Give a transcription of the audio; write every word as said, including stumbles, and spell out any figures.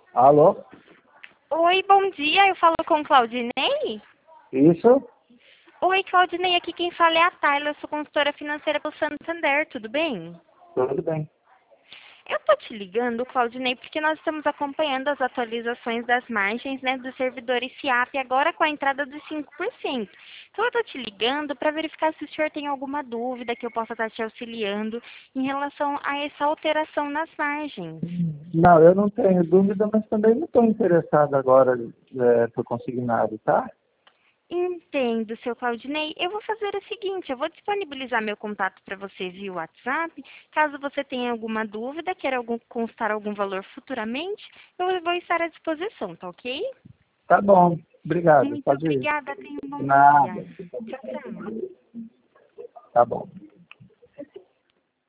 Alô? Oi, bom dia. Eu falo com Claudinei? Isso? Oi, Claudinei. Aqui quem fala é a Tayla. Eu sou consultora financeira do Santander. Tudo bem? Tudo bem. Eu tô te ligando, Claudinei, porque nós estamos acompanhando as atualizações das margens, né, dos servidores FIAP, agora com a entrada dos cinco por cento. Então eu tô te ligando para verificar se o senhor tem alguma dúvida que eu possa estar te auxiliando em relação a essa alteração nas margens. Não, eu não tenho dúvida, mas também não estou interessado agora é, por consignado, tá? Entendo, seu Claudinei. Eu vou fazer o seguinte, eu vou disponibilizar meu contato para você via WhatsApp. Caso você tenha alguma dúvida, queira algum, constar algum valor futuramente, eu vou estar à disposição, tá ok? Tá bom. Obrigado. Muito Pode ir. obrigada, tenha um bom dia. Nada. Tchau, tchau. Tá bom.